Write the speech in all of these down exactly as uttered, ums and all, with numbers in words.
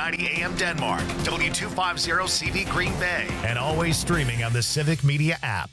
ninety A M Denmark, W two fifty C V Green Bay, and always streaming on the Civic Media app.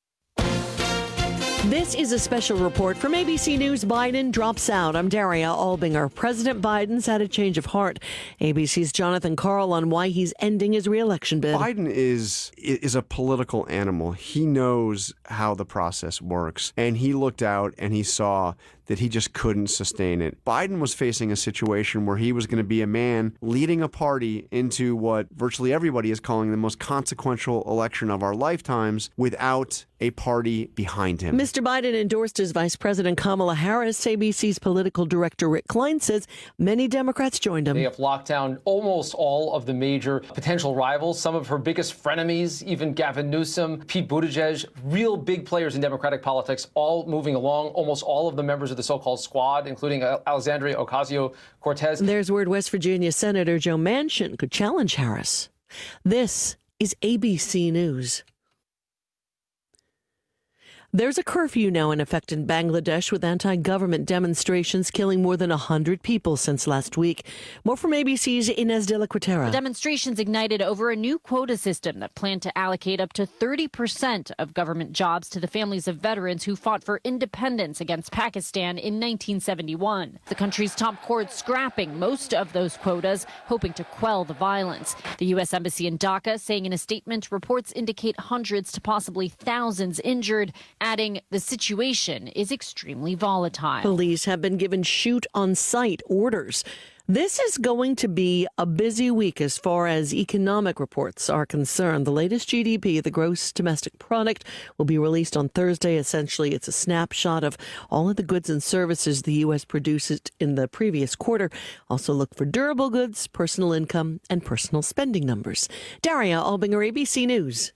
This is a special report from A B C News. Biden drops out. I'm Daria Albinger. President Biden's had a change of heart. A B C's Jonathan Karl on why he's ending his re-election bid. Biden is is a political animal. He knows how the process works. And he looked out and he saw that he just couldn't sustain it. Biden was facing a situation where he was going to be a man leading a party into what virtually everybody is calling the most consequential election of our lifetimes without a party behind him. Mister Biden endorsed his Vice President Kamala Harris. A B C's political director Rick Klein says many Democrats joined him. They have locked down almost all of the major potential rivals, some of her biggest frenemies, even Gavin Newsom, Pete Buttigieg, real big players in Democratic politics, all moving along. Almost all of the members of the so-called squad, including Alexandria Ocasio-Cortez. There's word West Virginia Senator Joe Manchin could challenge Harris. This is A B C News. There's a curfew now in effect in Bangladesh, with anti-government demonstrations killing more than one hundred people since last week. More from A B C's Inez de la Quatera. The demonstrations ignited over a new quota system that planned to allocate up to thirty percent of government jobs to the families of veterans who fought for independence against Pakistan in nineteen seventy-one. The country's top court scrapping most of those quotas, hoping to quell the violence. The U S Embassy in Dhaka saying in a statement reports indicate hundreds to possibly thousands injured, adding the situation is extremely volatile. Police have been given shoot-on-sight orders. This is going to be a busy week as far as economic reports are concerned. The latest G D P, the gross domestic product, will be released on Thursday. Essentially, it's a snapshot of all of the goods and services the U S produced in the previous quarter. Also look for durable goods, personal income, and personal spending numbers. Daria Albinger, A B C News.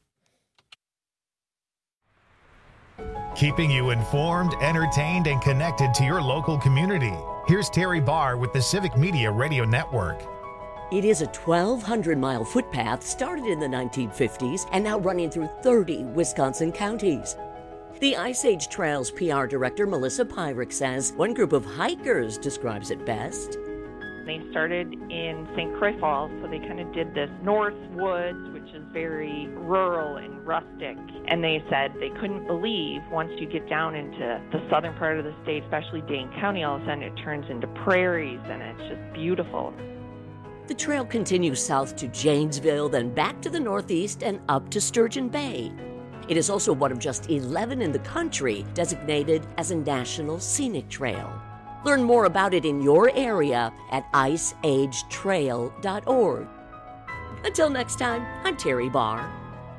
Keeping you informed, entertained, and connected to your local community. Here's Terry Barr with the Civic Media Radio Network. It is a twelve hundred mile footpath started in the nineteen fifties and now running through thirty Wisconsin counties. The Ice Age Trails P R director Melissa Pyrick says one group of hikers describes it best. They started in Saint Croix Falls, so they kind of did this North Woods, which is very rural and rustic. And they said they couldn't believe once you get down into the southern part of the state, especially Dane County, all of a sudden it turns into prairies and it's just beautiful. The trail continues south to Janesville, then back to the northeast and up to Sturgeon Bay. It is also one of just eleven in the country designated as a National Scenic Trail. Learn more about it in your area at ice age trail dot org. Until next time, I'm Terry Barr.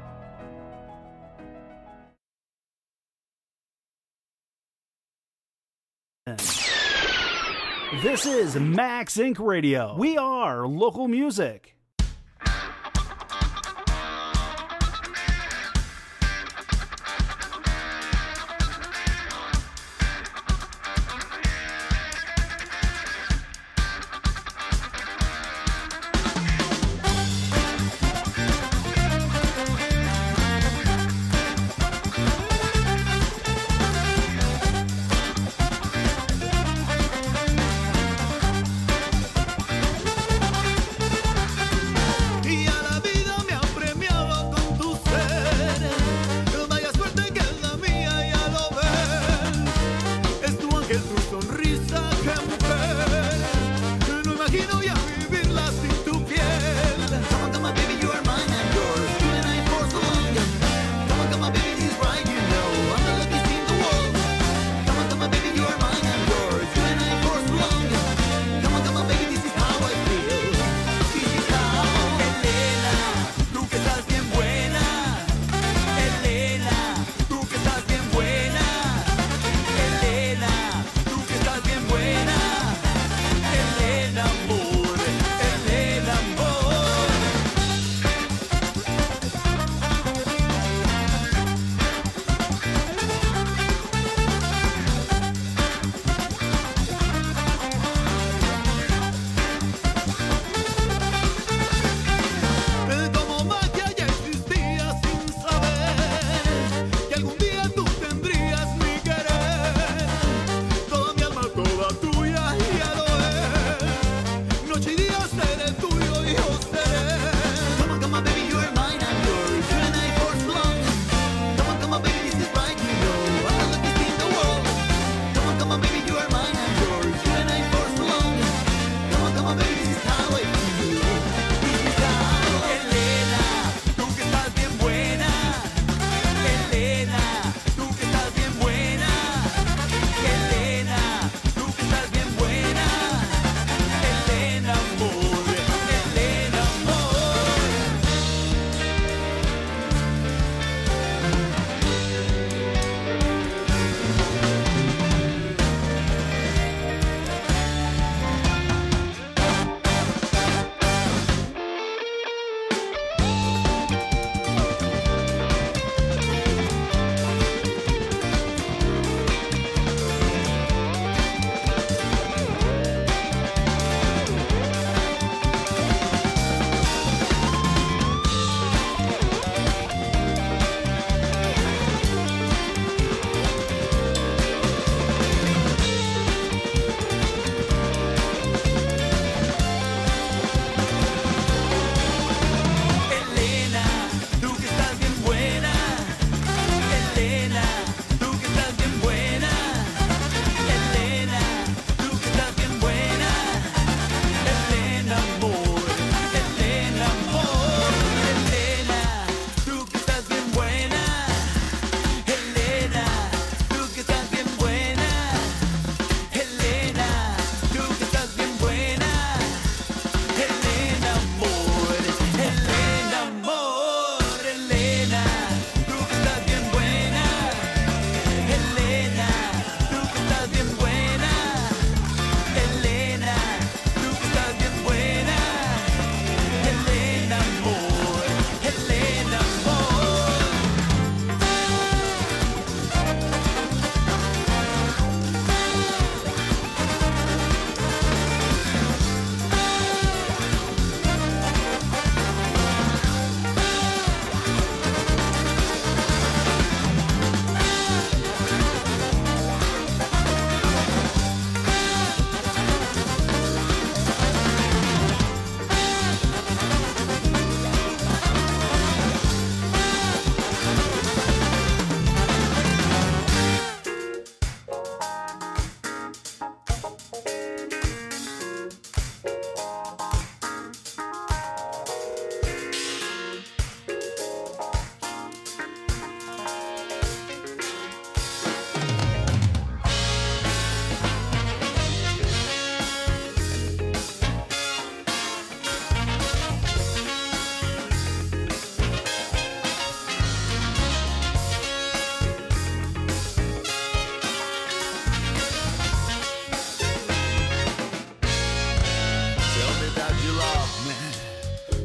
This is Max Incorporated. Radio. We are local music.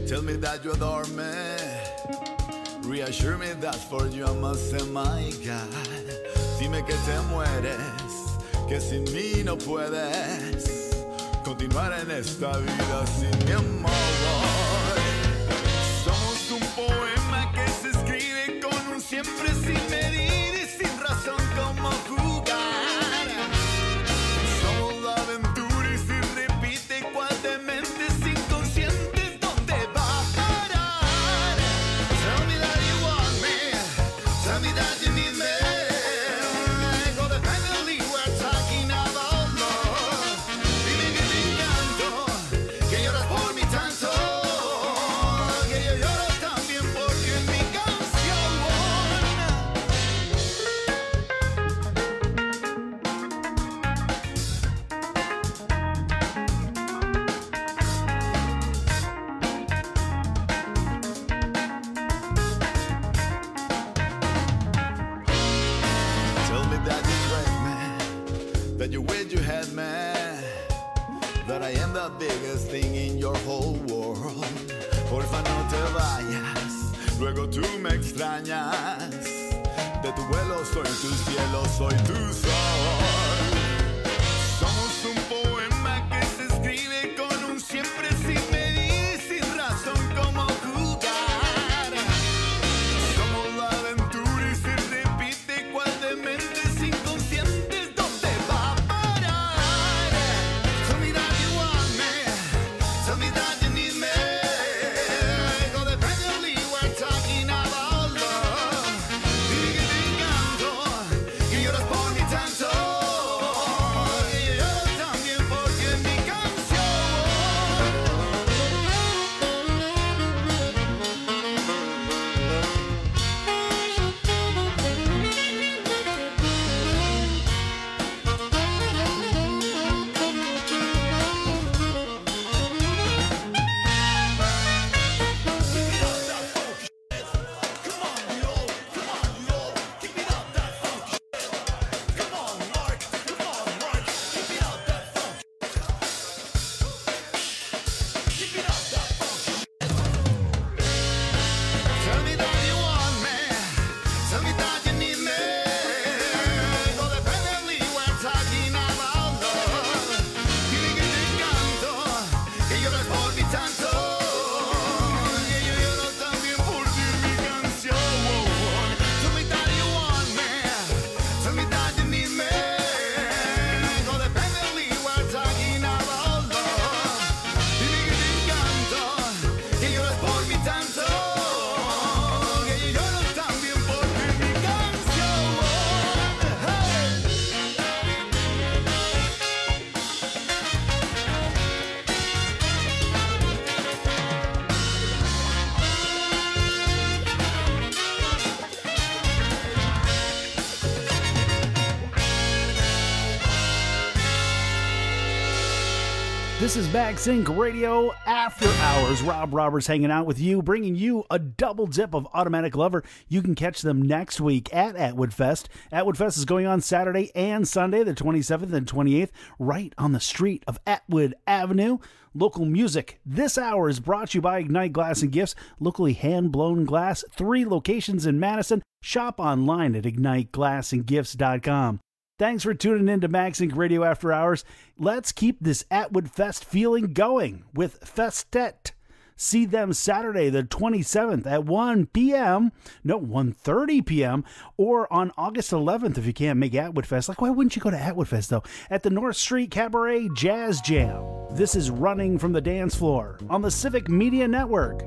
Tell me that you adore me. Reassure me that for you I must say my God. Dime que te mueres, que sin mí no puedes continuar en esta vida sin mi amor. Somos un poema que se escribe con un siempre sin medir y sin razón como jugar. Somos la aventura y si repite cual de mentes inconscientes, ¿dónde va a parar? Tell me that you want me, tell me that you need me. Codependently we're talking about love. Dime que te encanto, que lloras por mí tanto, que yo lloro también porque en mi canción. Tell me that you crave me, that you wish you had me, that I am the biggest thing in your whole world. Porfa no te vayas, luego tú me extrañas. De tu vuelo soy tu cielo, soy tu sol. Somos un poema que se escribe con un siempre sin medir, sin razón como jugar. Somos la aventura y se repite cual de mentes inconscientes, ¿dónde va a parar? Tell me that you want me, tell me that you need me. Codependently we're talking about love. Dime que te encanto, que lloras por mí tanto, que yo lloro también porque en mi canción. Tell me that you want me, tell me that you need me. Codependently we're talking about love. Dime que te encanto, que lloras por mí tanto, que yo lloro también por ti en mi canción. Tell me that you want me, tell me that you need me. Codependently we're talking about love. Dime que te encanto, que lloras por mí tanto, que yo lloro también por ti en mi canción. Hey. This is MagSync Radio After Hours. Rob Roberts hanging out with you, bringing you a double dip of Automatic Lover. You can catch them next week at Atwood Fest. Atwood Fest is going on Saturday and Sunday, the twenty-seventh and twenty-eighth, right on the street of Atwood Avenue. Local music this hour is brought to you by Ignite Glass and Gifts, locally hand-blown glass, three locations in Madison. Shop online at ignite glass and gifts dot com. Thanks for tuning in to MagSync Radio After Hours. Let's keep this Atwood Fest feeling going with Festet. See them Saturday the twenty-seventh at one p.m. No, one thirty p.m. or on August eleventh if you can't make Atwood Fest. Like, why wouldn't you go to Atwood Fest, though? At the North Street Cabaret Jazz Jam. This is Running from the Dance Floor on the Civic Media Network.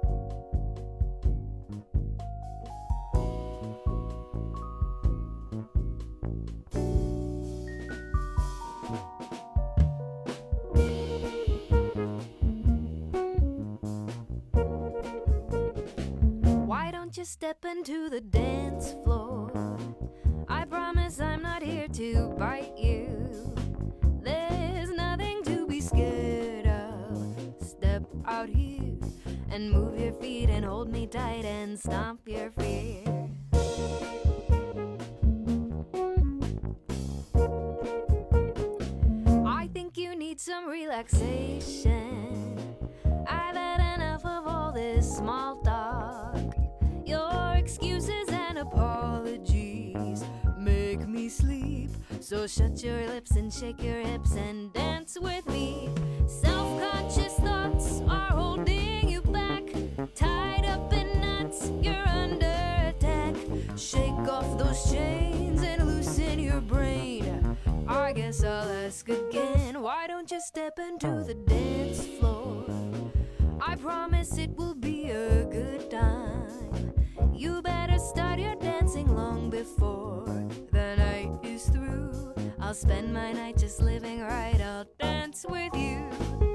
Why don't you step into the dance floor? I promise I'm not here to bite you. There's nothing to be scared of. Step out here and move your feet and hold me tight and stomp your fear. I think you need some relaxation. I've had enough of all small talk. Your excuses and apologies make me sleep. So shut your lips and shake your hips and dance with me. Self-conscious thoughts are holding you back. Tied up in knots, you're under attack. Shake off those chains and loosen your brain. I guess I'll ask again, why don't you step into the dance floor? I promise it will be a good time. You better start your dancing long before the night is through. I'll spend my night just living right, I'll dance with you.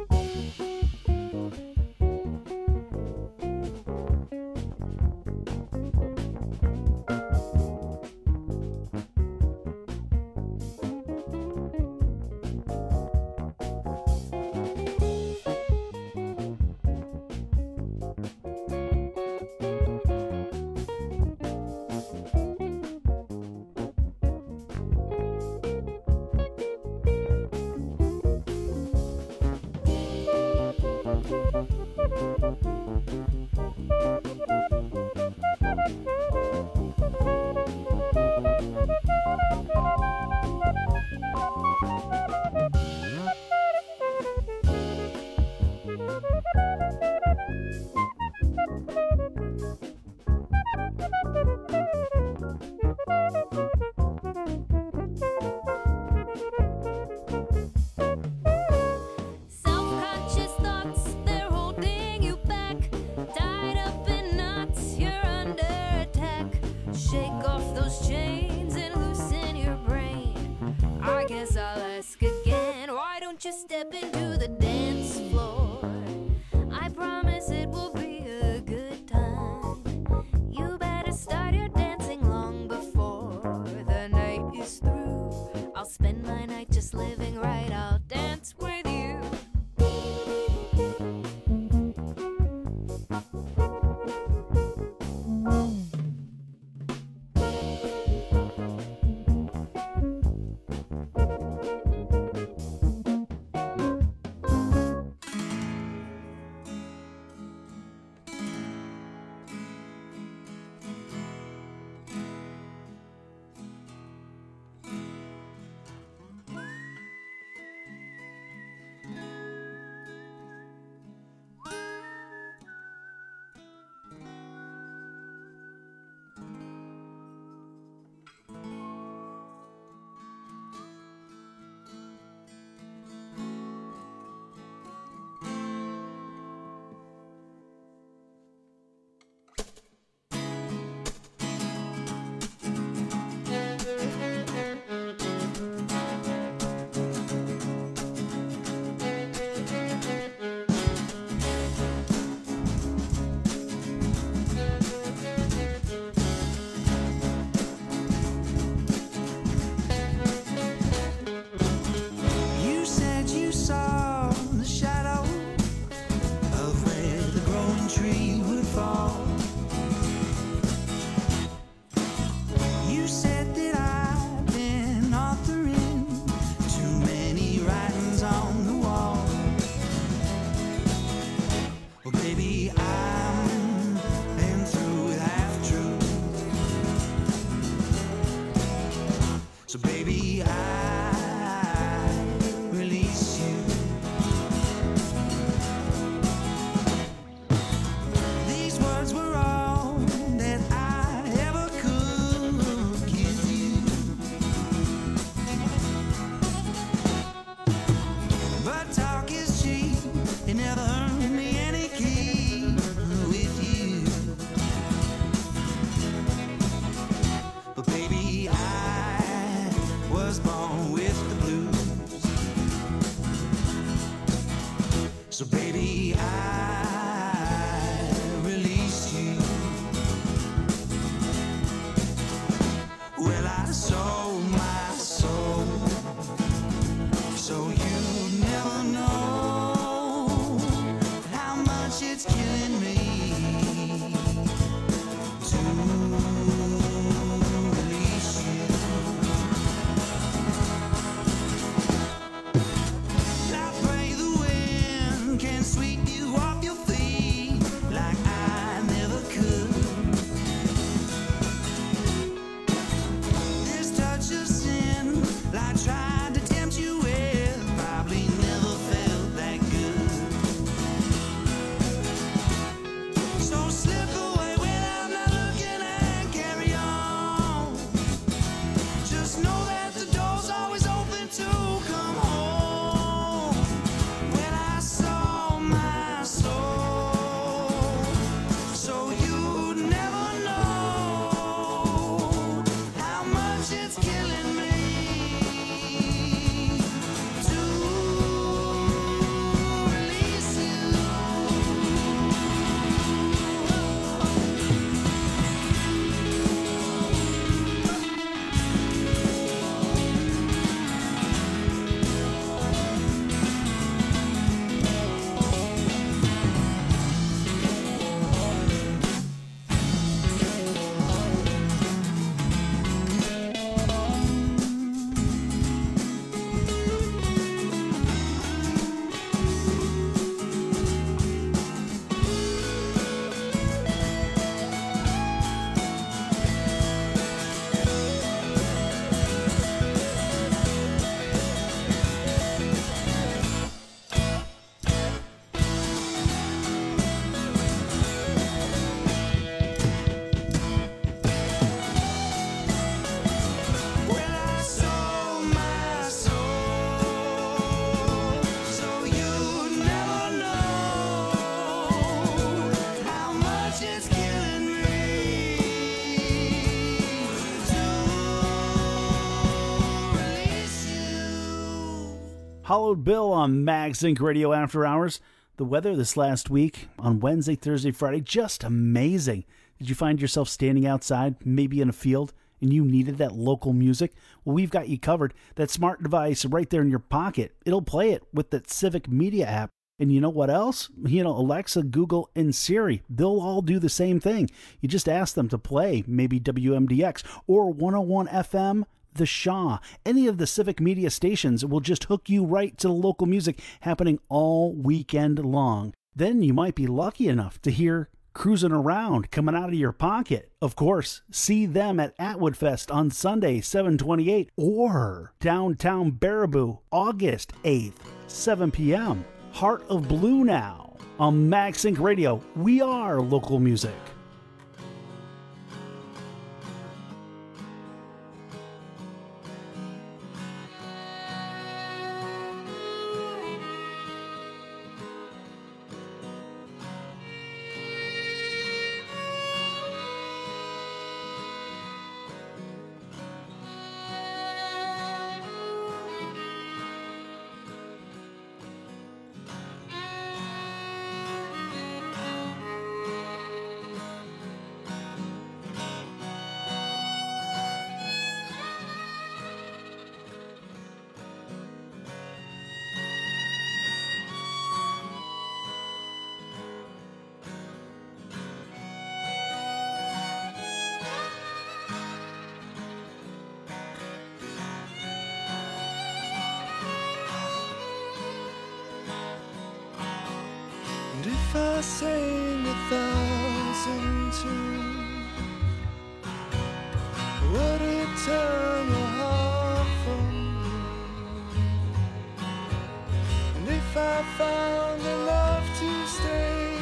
Self-conscious thoughts, they're holding you back. Tied up in knots, you're under attack. Shake off those chains and loosen your brain. I guess I'll ask again, why don't you step into the dance floor? I promise it will be a good time. You better start your dancing long before the night is through. I'll spend my night just living right, I'll dance with you. You said you saw the shadow of where the growing tree would fall. You said that I've been authoring too many writings on the wall. Well, baby, I'm been through with half truth. So, baby, I release you. These words were all that I ever could give you. But talk is cheap, it never earned me any keep with you. But baby, I was born with the blues. So baby, I release you. Well, I sold my soul, so you never know how much it's killing me to release you. I pray the wind can sweep you off your feet like I Hollowed Bill on MagZinc Radio After Hours. The weather this last week on Wednesday, Thursday, Friday, just amazing. Did you find yourself standing outside, maybe in a field, and you needed that local music? Well, we've got you covered. That smart device right there in your pocket, it'll play it with that Civic Media app. And you know what else? You know, Alexa, Google, and Siri, they'll all do the same thing. You just ask them to play maybe W M D X or one oh one F M, The Shaw. Any of the Civic Media stations will just hook you right to the local music happening all weekend long. Then you might be lucky enough to hear Cruising Around coming out of your pocket. Of course, see them at Atwood Fest on Sunday, seven twenty-eight, or downtown Baraboo, August eighth, seven p.m. Heart of Blue now on MagZinc Radio. We are local music. If I sang a thousand tunes, would it turn your heart from me? And if I found enough to stay,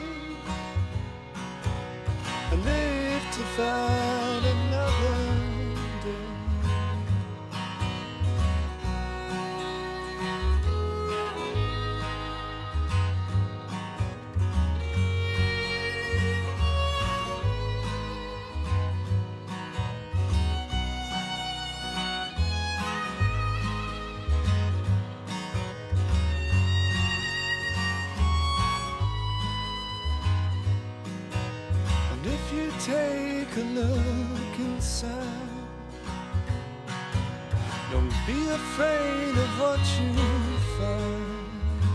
I live to fight another day. Take a look inside. Don't be afraid of what you find.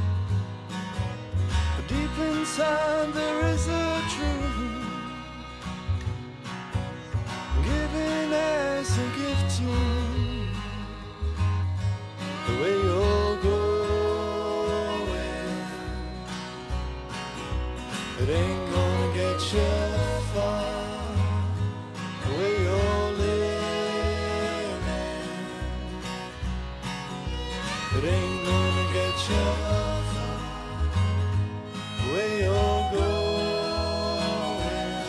But deep inside there is a truth, given as a gift to you. The way you're going, it ain't gonna get you far. It ain't gonna get you far. Where you're going,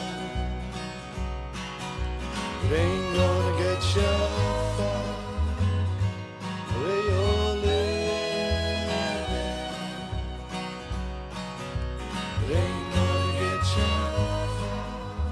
it ain't gonna get you far. Where you're living, it ain't gonna get you far.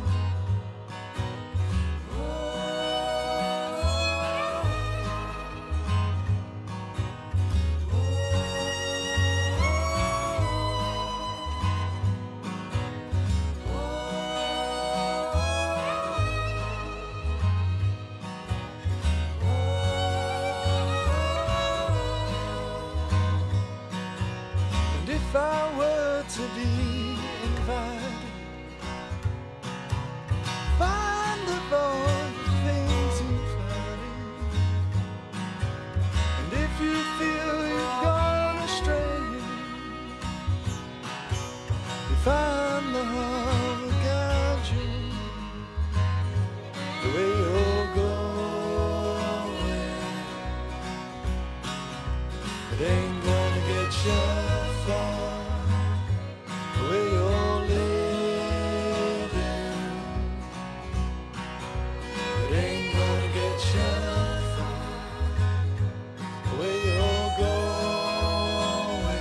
If I were to be invited, find the all things you find. And if you feel you've gone astray, you find the heart will guide you. The way you're going, it ain't gonna get you far. Where you're living, it ain't gonna get you far. Where you're going,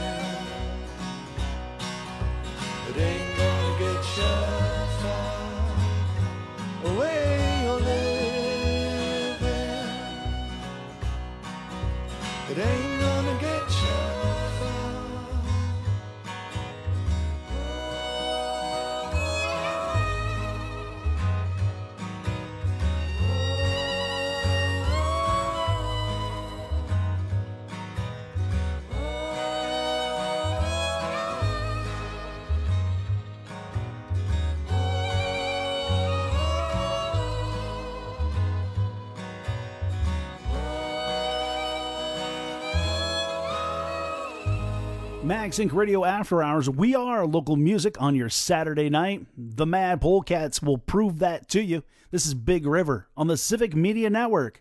it ain't gonna get you far. Where you're living, it ain't gonna get you MagSync Radio After Hours. We are local music on your Saturday night. The Mad Polecats will prove that to you. This is Big River on the Civic Media Network.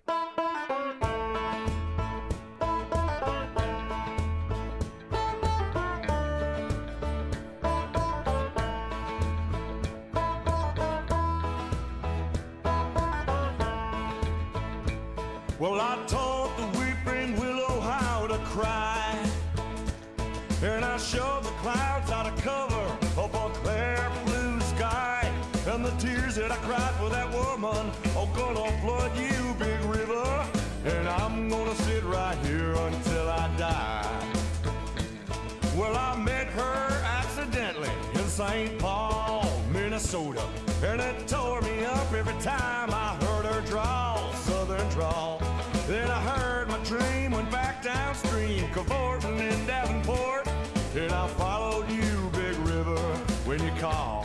Well, I taught the weeping willow how to cry, and I showed the clouds how to cover up a clear blue sky. And the tears that I cried for that woman are gonna flood you, Big River. And I'm gonna sit right here until I die. Well, I met her accidentally in Saint Paul, Minnesota, and it tore me up every time I heard her drawl, southern drawl. Then I heard my dream went back downstream, cavorting in Davenport, and I followed you, Big River, when you called.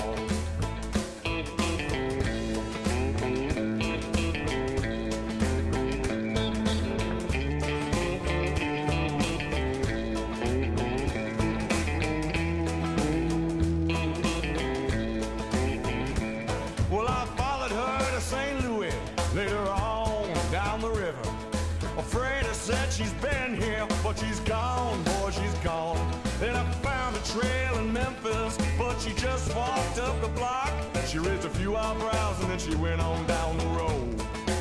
Well, I followed her to Saint Louis, later on down the river. Afraid I said she's been here, but she's gone, boy, she's gone. Then I found a trail in Memphis, but she just walked up the block. She raised a few eyebrows and then she went on down the road.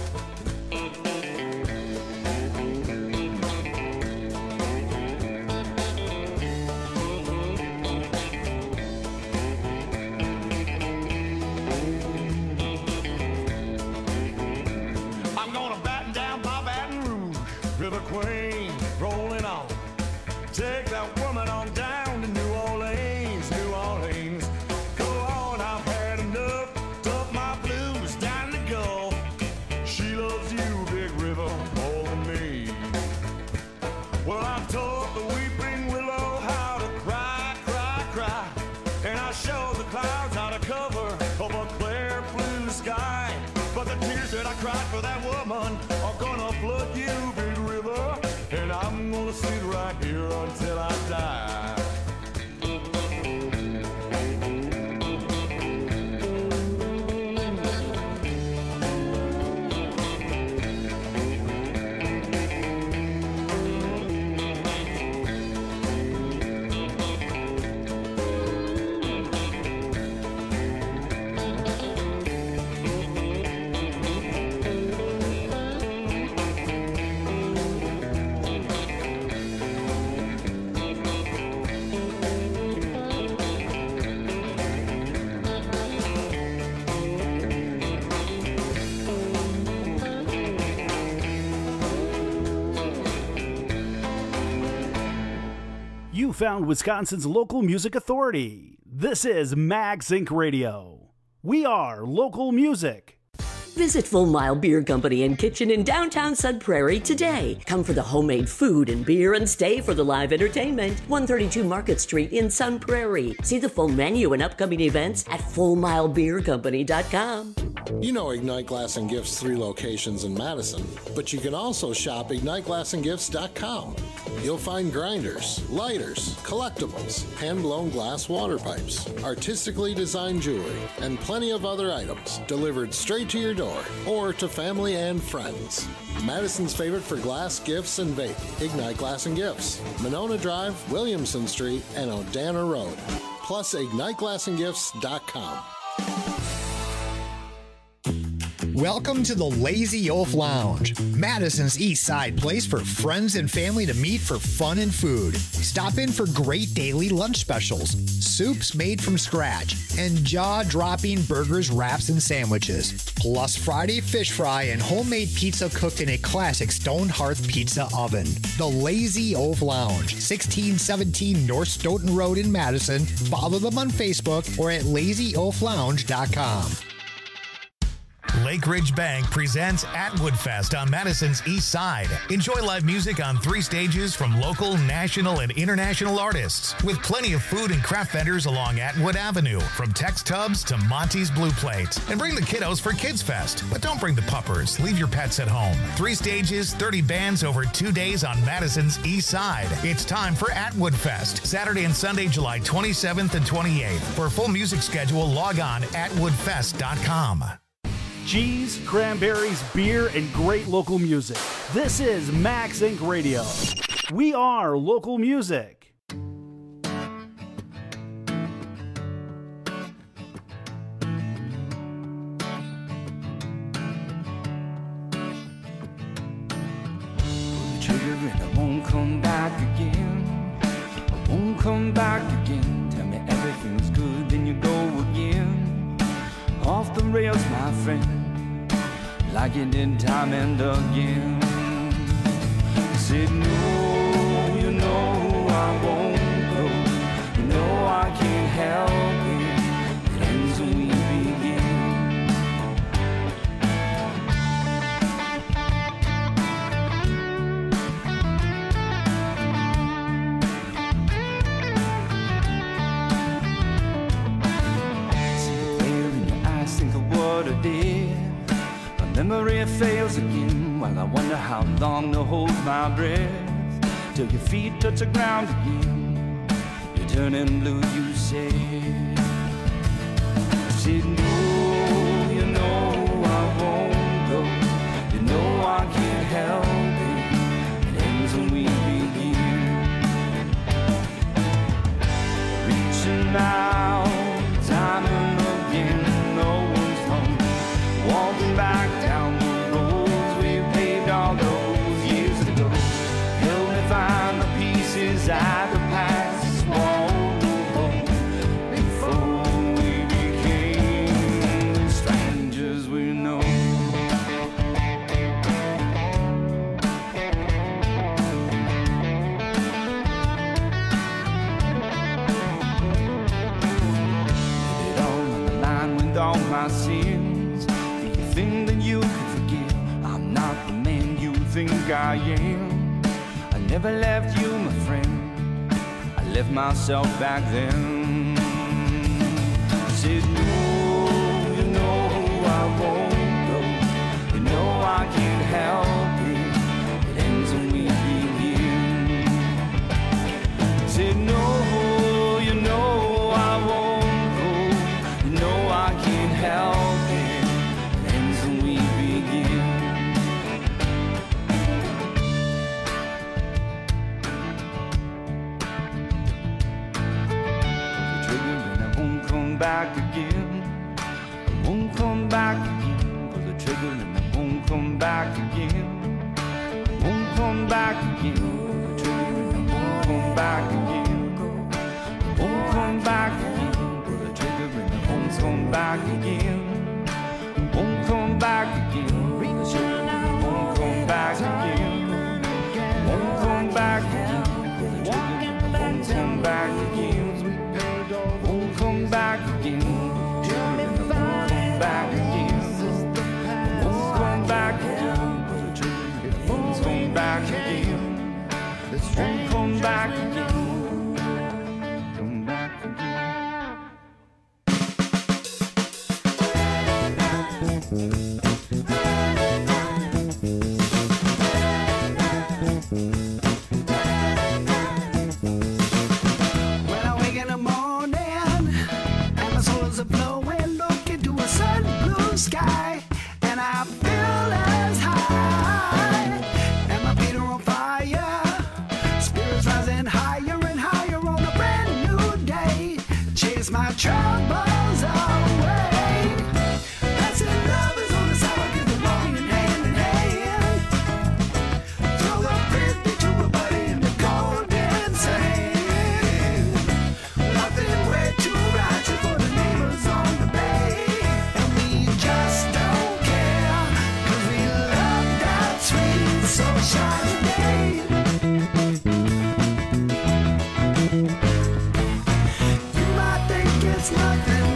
I'm gonna batten down by Baton Rouge, River Queen, rolling on. Take that woman on down to New Orleans, New Orleans. Go on, I've had enough, dump my blues down the Gulf. She loves you, Big River, more than me. Well, I taught the weeping willow how to cry, cry, cry. And I showed the clouds how to cover up a clear blue sky. But the tears that I cried for that woman are gonna flood you, Big River. And I'm gonna sit right here until I die. You found Wisconsin's local music authority. This is MagSync Radio. We are local music. Visit Full Mile Beer Company and Kitchen in downtown Sun Prairie today. Come for the homemade food and beer and stay for the live entertainment. one thirty-two Market Street in Sun Prairie. See the full menu and upcoming events at full mile beer company dot com. You know Ignite Glass and Gifts' three locations in Madison, but you can also shop ignite glass and gifts dot com. You'll find grinders, lighters, collectibles, hand-blown glass water pipes, artistically designed jewelry, and plenty of other items delivered straight to your door or to family and friends. Madison's favorite for glass, gifts, and vape, Ignite Glass and Gifts, Monona Drive, Williamson Street, and Odana Road. Plus ignite glass and gifts dot com. Welcome to the Lazy Oaf Lounge, Madison's East Side place for friends and family to meet for fun and food. Stop in for great daily lunch specials, soups made from scratch, and jaw-dropping burgers, wraps, and sandwiches. Plus Friday fish fry and homemade pizza cooked in a classic stone hearth pizza oven. The Lazy Oaf Lounge, sixteen seventeen North Stoughton Road in Madison. Follow them on Facebook or at lazy oaf lounge dot com. Lake Ridge Bank presents Atwood Fest on Madison's East Side. Enjoy live music on three stages from local, national, and international artists, with plenty of food and craft vendors along Atwood Avenue, from Tex Tubs to Monty's Blue Plate. And bring the kiddos for Kids Fest, but don't bring the puppers. Leave your pets at home. Three stages, thirty bands over two days on Madison's East Side. It's time for Atwood Fest, Saturday and Sunday, July twenty-seventh and twenty-eighth. For a full music schedule, log on atwood fest dot com. Cheese, cranberries, beer, and great local music. This is Max Inc Radio. We are local music. Come back again, I won't come back again. Tell me everything's good, then you go again. Off the rails, my friend, like you did time and again. Said no, you know I won't go. You know I can't help it. It ends when we begin. What I did, my memory fails again. While I wonder how long to hold my breath, till your feet touch the ground again. You're turning blue, you say. I said no, you know I won't go. You know I can't help it. It ends when we begin. Reaching out, time and again. Walking back down the roads we paved all those years ago. Help me find the pieces at the past wall before we became the strangers we know. Put it all on the line with all my sins. That you can forgive. I'm not the man you think I am. I never left you, my friend. I left myself back then. I said no, you know I won't go. You know I can't help it. It ends when we begin. I said no, you know I won't go. You know I can't help it. Back again, I won't come back again. Pull the trigger and I won't come back again. I won't come back again. Pull the trigger and I won't come back again. I won't come back again. Pull the trigger and I won't come back again. I won't come back again. Pull the trigger and I won't come back again. I won't come back again. Pull the trigger and I won't come back again. Won't come back again. Won't come back again. Won't come back again. Won't come back again. Won't come back again. Come back When I wake in the morning and the soles are blowing, look into a sun blue sky, and I feel as high, and my feet are on fire, spirits rising higher and higher on a brand new day, chase my troubles away. Passing lovers on the sidewalk is walking hand in hand. Throw the fifty to a buddy in the golden sand. Nothing way too righteous for the neighbors on the bay. And we just don't care, 'cause we love that sweet sunshine day. You might think it's nothing,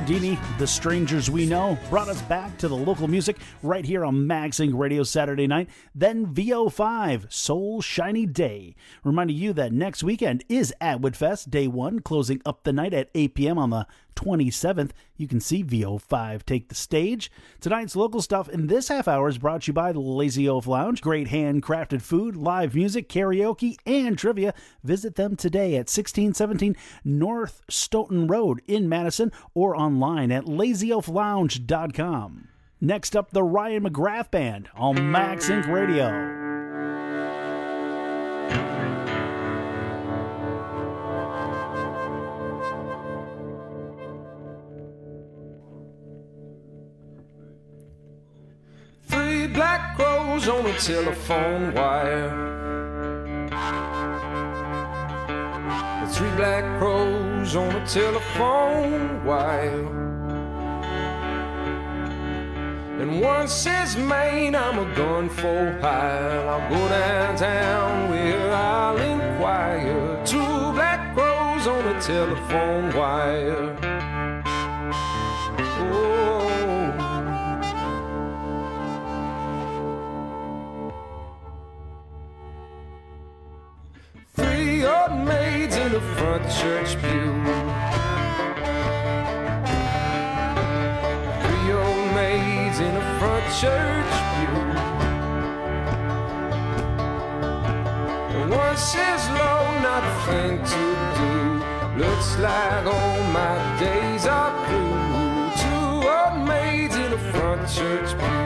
Giardini, The Strangers We Know, brought us back to the local music right here on MagSync Radio Saturday night. Then V O five, Soul Shiny Day. Reminding you that next weekend is Atwood Fest, day one, closing up the night at eight p.m. on the twenty-seventh. You can see V O five take the stage. Tonight's local stuff in this half hour is brought to you by the Lazy Oaf Lounge. Great handcrafted food, live music, karaoke, and trivia. Visit them today at sixteen seventeen North Stoughton Road in Madison or online at lazy oaf lounge dot com. Next up, the Ryan McGrath Band on MagSync Radio. Three black crows on a telephone wire. Three black crows on a telephone wire. And one says, Maine, I'm a gun for hire. I'll go downtown where I'll inquire. Two black crows on a telephone wire. Oh. Three old maids in the front church pew. Three old maids in the front church pew. And one says, Lord, not a thing to do. Looks like all my days are through. Two old maids in the front church pew.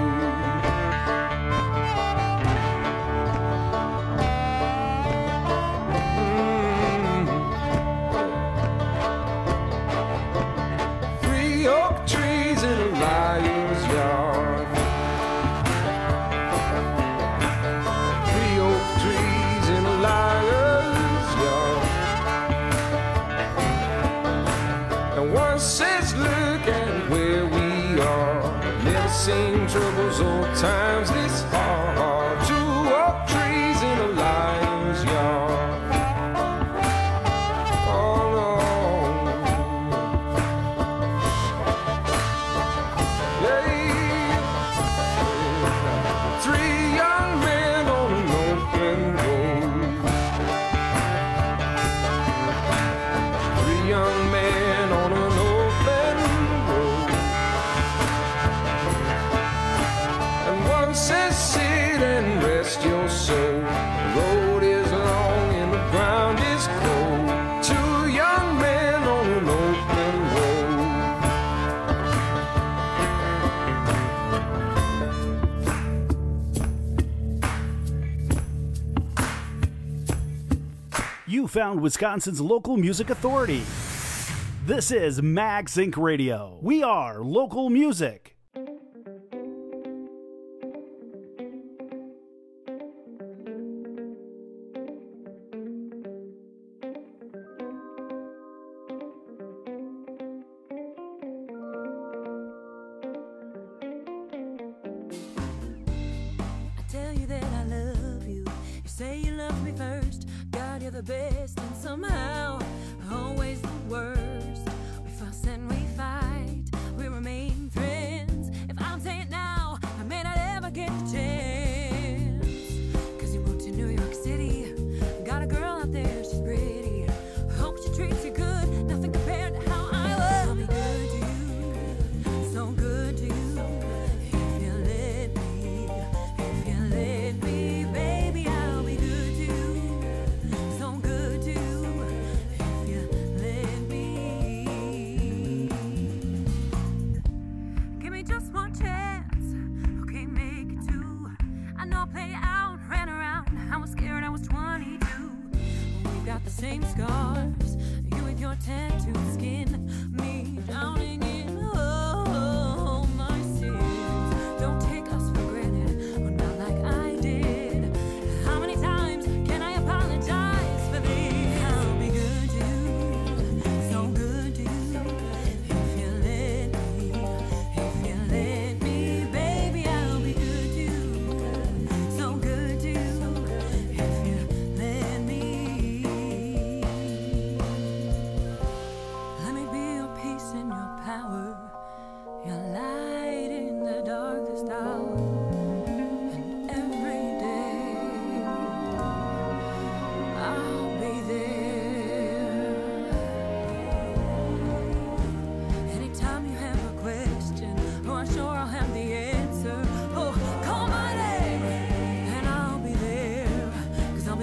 Liar's yard. Three oak trees in a liar's yard. And one says, look at where we are. Never seen troubles or times this hard. Two oak trees in a liar's yard. Your soul. The road is long and the ground is cold. Two young men on an open road. You found Wisconsin's local music authority. This is MagSync Radio. We are local music. The best and somehow always the worst. We fuss and we fight, we remain friends. If I'm saying now, I may not ever get a chance. Cause you moved to New York City, got a girl out there, she's pretty. Hope she treats you good, nothing compared to how I was. I'll be good to you, so good to you. If you let me, if you let me, baby, I'll be good to you. So good to you, if you let me. Give me just one chance, okay, make it two. I know I played out, ran around, I was scared, I was twenty-two. We've got the same scars, you with your tattooed skin, me drowning in, oh, my sins. Don't take us for granted, but not like I did. How many times can I apologize for this? I'll be good to you, so good to you. If you let me, if you let me, baby, I'll be good to you, so good to you. If you let me, let me be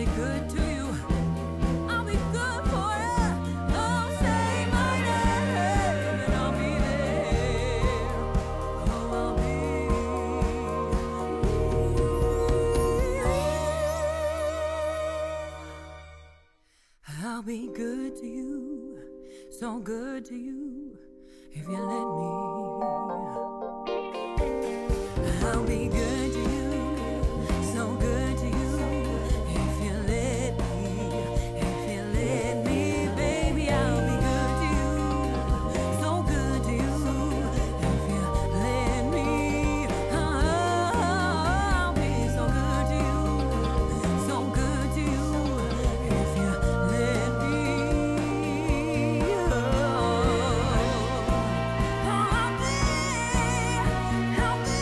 good to you. I'll be good for you. Oh, say my name and I'll be there. Oh, I'll be. I'll be good to you, so good to you, if you let me. I'll be good to you, so good to you, if you let me, if you let me, baby. I'll be good to you, so good to you, if you let me. I'll be so good to you, so good to you, if you let me. I'll be, I'll be.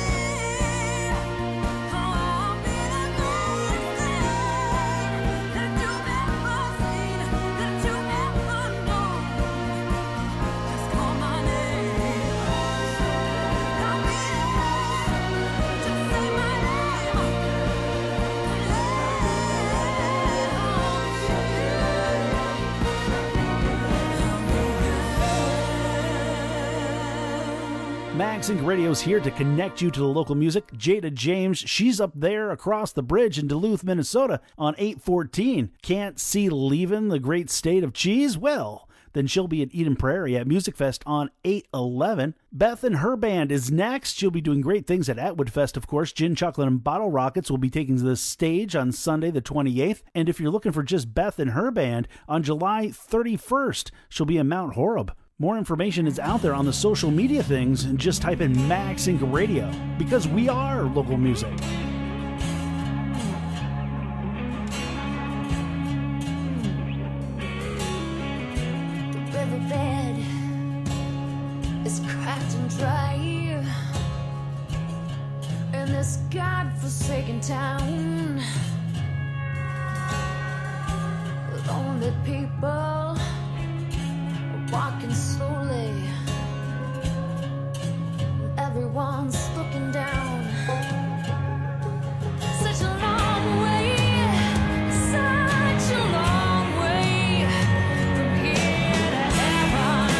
MagSync Radio's here to connect you to the local music. Jada James, she's up there across the bridge in Duluth, Minnesota on eight fourteen. Can't see leaving the great state of cheese? Well, then she'll be at Eden Prairie at Music Fest on eight eleven. Beth and her band is next. She'll be doing great things at Atwood Fest, of course. Gin, Chocolate, and Bottle Rockets will be taking the stage on Sunday the twenty-eighth. And if you're looking for just Beth and her band, on July thirty-first, she'll be in Mount Horeb. More information is out there on the social media things, and just type in MagSync Radio, because we are local music. The riverbed is cracked and dry in this godforsaken town. Lonely people walking slowly, everyone's looking down. Such a long way, such a long way from here to heaven.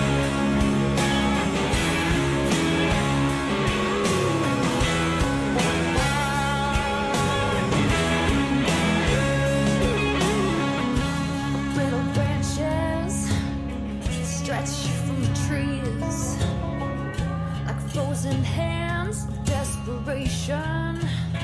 Little branches stretch from the trees like frozen hands of desperation.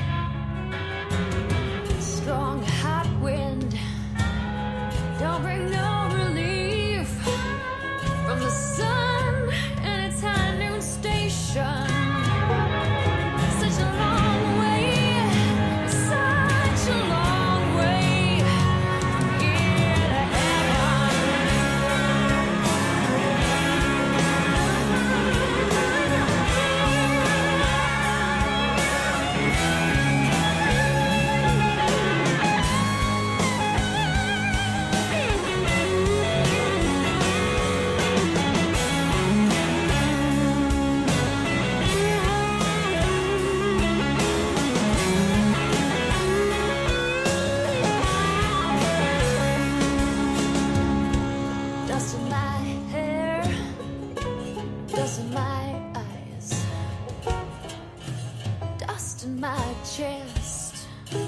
Strong hot wind don't bring no relief from the sun and its high noon station. Such a long way, such a long way from here to heaven. Dust in my hair, dust in my eyes, dust in my chest,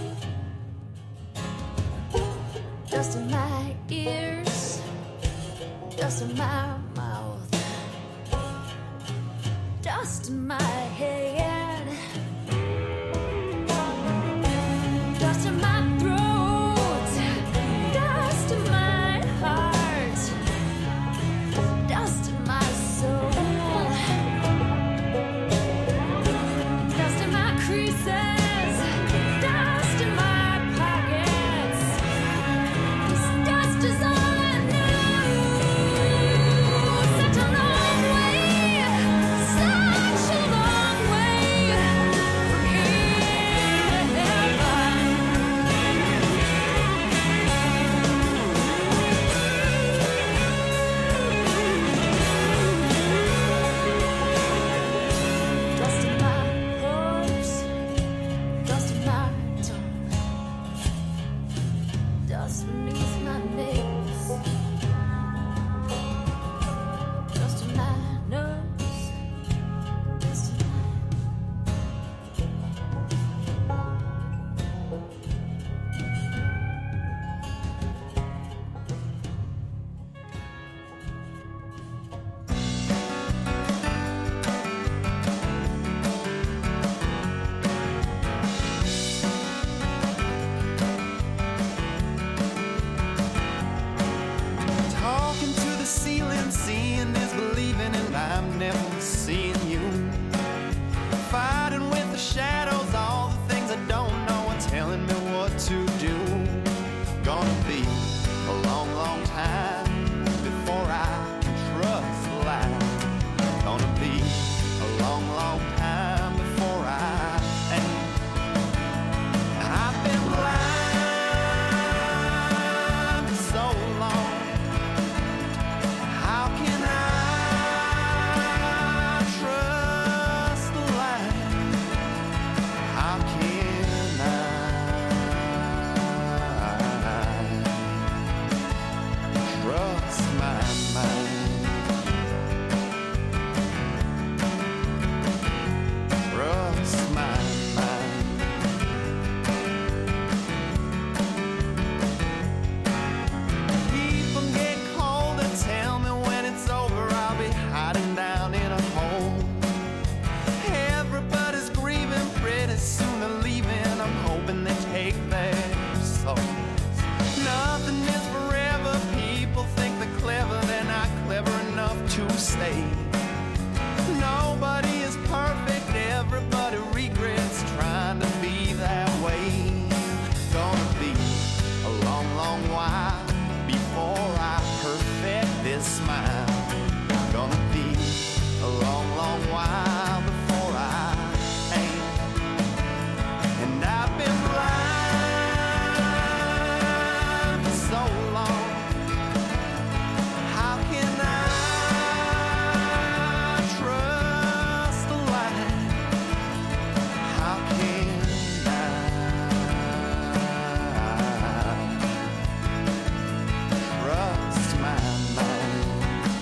dust in my ears, dust in my mouth, dust in my head, dust in my throat, dust in my heart, dust in my soul, dust in my creases, dust in my pockets. This dust is all I know. Such a long way, such a long way Dust beneath my nails, dust in my nose, dust in my Talking to the ceiling, seeing is believing, and I'm never seeing you. Fighting with the shadows, all the things I don't know are telling me what to do. Gonna be a long, long time before I can trust life. Gonna be a long, long time before I and I've been blind for so long. How can I trust the light? How can I trust my mind? Trust my mind. People get cold and tell me when it's over I'll be hiding down in a hole. Everybody's grieving, pretty soon they're leaving. I'm hoping they take their souls. Nothing is forever. People think they're clever, they're not clever enough to stay. Nobody is perfect, everybody regrets trying to be that way. Gonna be a long, long while before I perfect this smile. Gonna be a long, long while before I ain't. And I've been blind for so long. How can I trust the light? How can I trust my mind?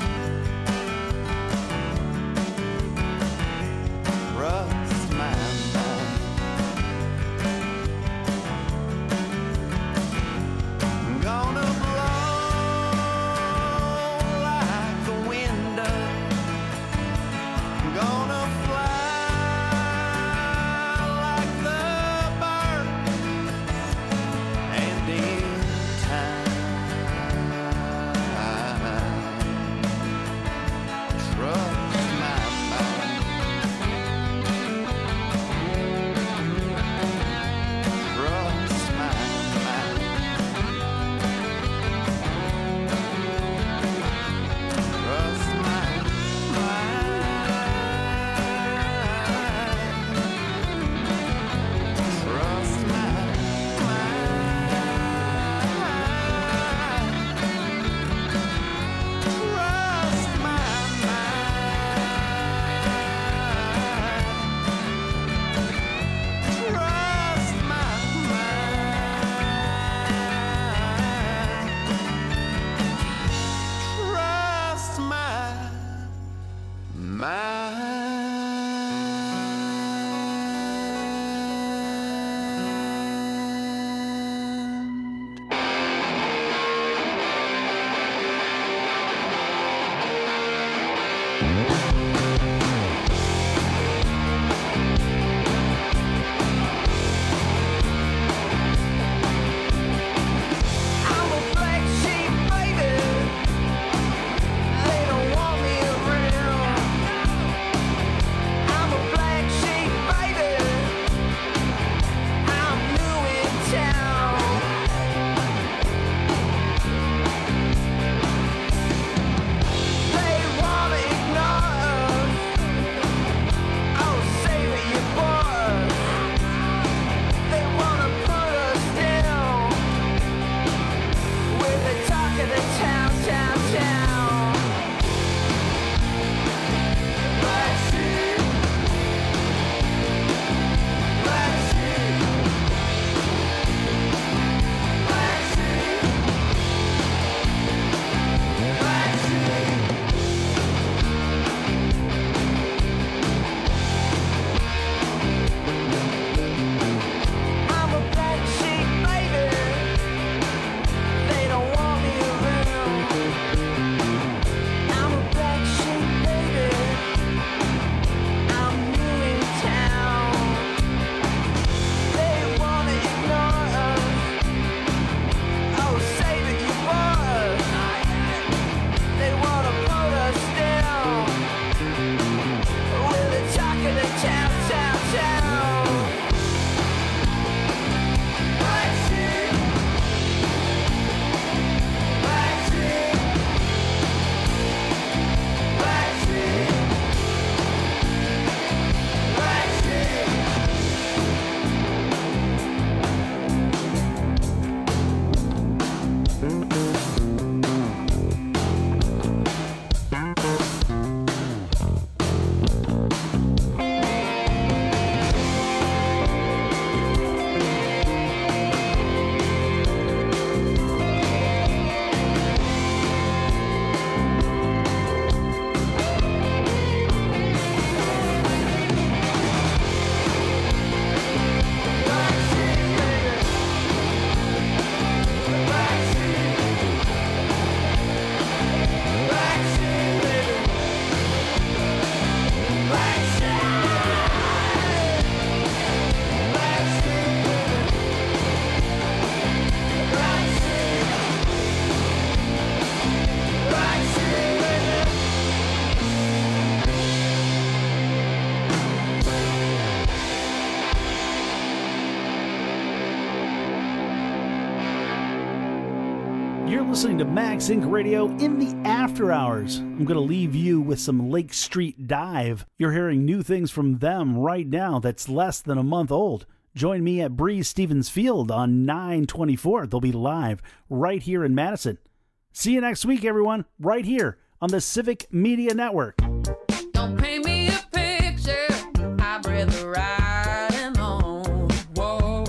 You're listening to Max Inc Radio in the after hours. I'm going to leave you with some Lake Street Dive. You're hearing new things from them right now that's less than a month old. Join me at Breeze Stevens Field on nine twenty-four. They'll be live right here in Madison. See you next week, everyone, right here on the Civic Media Network. Don't paint me a picture. I'd rather ride alone. Whoa.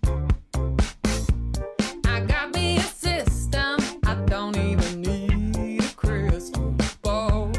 I got me a system. I don't even need a crystal ball.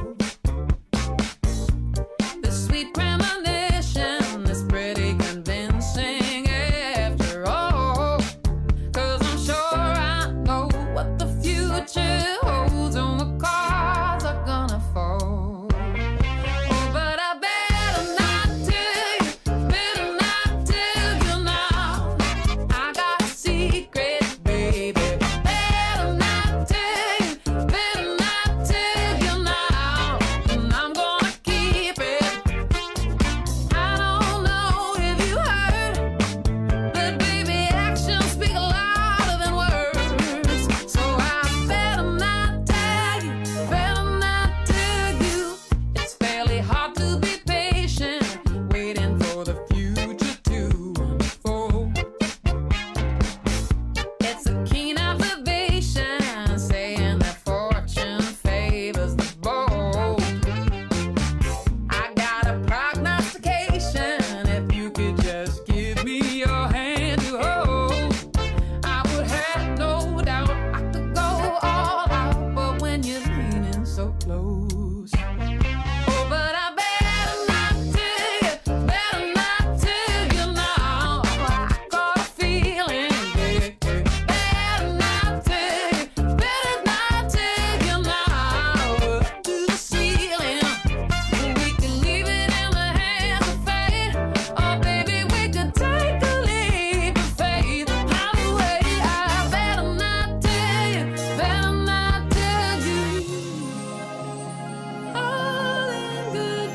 The sweet premonition is pretty convincing after all. 'Cause I'm sure I know what the future holds and what cars are gonna fall. Oh, but I better not tell you, better not tell you now. I got a secret, baby. Better not tell you, better not tell you now. And I'm gonna keep it. I don't know if you heard, but baby, actions speak louder than words. So I better not tell you, better not tell you. It's fairly hard to be patient, waiting for the future to unfold. It's a keen observation, saying that fortune favors the bold. I got a prognostication, if you could just give me your hand to hold. I would have no doubt I could go all out, but when you're leaning so close. Oh, but I better not tell you, better not tell you now. I got a feeling, baby. Better not tell you, better not tell you now. Up to the ceiling, we can leave it in the hands of fate. Oh, baby, we could take a leap of faith. Either way, I better not tell you, better not tell you. All in good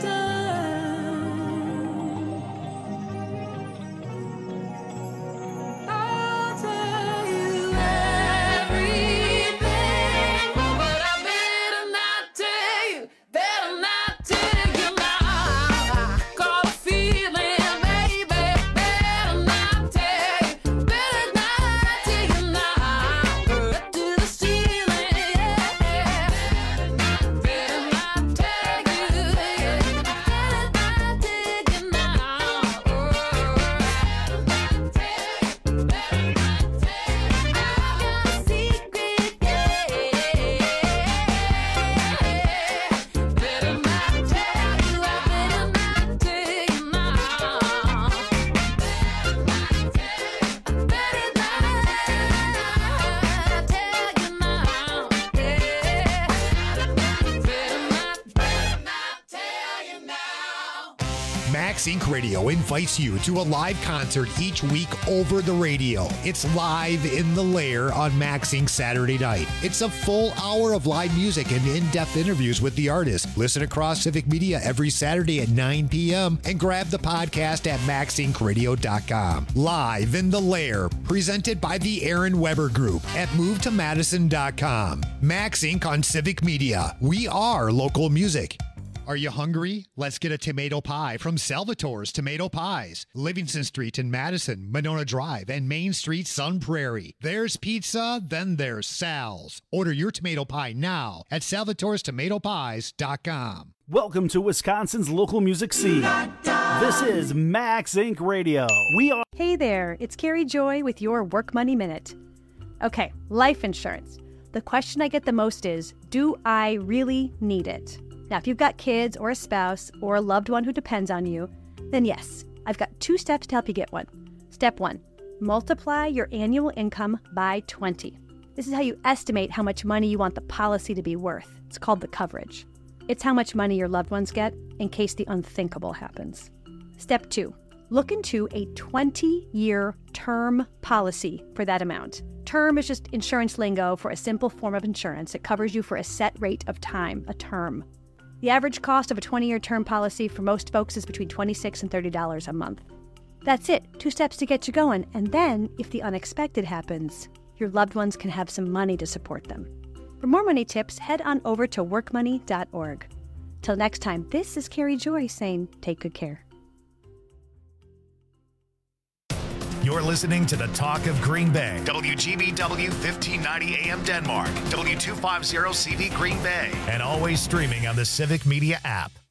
time. I'll tell you everything, but I better not tell you, better not tell you now. I got a feeling, baby, better not tell you, better not tell you now. Up to the ceiling, yeah. Better not tell you, better not tell you now. Oh, better not tell you, better not tell you. I got a secret, yeah. Better not tell you, I better not tell you now. Better not tell you, better not tell you now. Yeah. Better not, better not tell you now. Max Inc Radio invites you to a live concert each week over the radio. It's Live in the Lair on Max Inc Saturday night. It's a full hour of live music and in-depth interviews with the artist. Listen across Civic Media every Saturday at nine p.m. and grab the podcast at max inc radio dot com. Live in the Lair, presented by the Aaron Weber Group at move to madison dot com. Max Inc on Civic Media. We are local music. Are you hungry? Let's get a tomato pie from Salvatore's Tomato Pies. Livingston Street in Madison, Monona Drive, and Main Street, Sun Prairie. There's pizza, then there's Sal's. Order your tomato pie now at salvatores tomato pies dot com. Welcome to Wisconsin's local music scene. This is Max Inc Radio. We are. Hey there, it's Carrie Joy with your Work Money Minute. Okay, life insurance. The question I get the most is, do I really need it? Now, if you've got kids or a spouse or a loved one who depends on you, then yes, I've got two steps to help you get one. Step one, multiply your annual income by twenty. This is how you estimate how much money you want the policy to be worth. It's called the coverage. It's how much money your loved ones get in case the unthinkable happens. Step two, look into a twenty-year term policy for that amount. Term is just insurance lingo for a simple form of insurance. It covers you for a set rate of time, a term. The average cost of a twenty-year term policy for most folks is between twenty-six dollars and thirty dollars a month. That's it, two steps to get you going, and then, if the unexpected happens, you're your loved ones can have some money to support them. For more money tips, head on over to work money dot org. Till next time, this is Carrie Joy saying take good care. You're listening to the Talk of Green Bay. W G B W fifteen ninety A M Denmark. W two fifty C V Green Bay. And always streaming on the Civic Media app.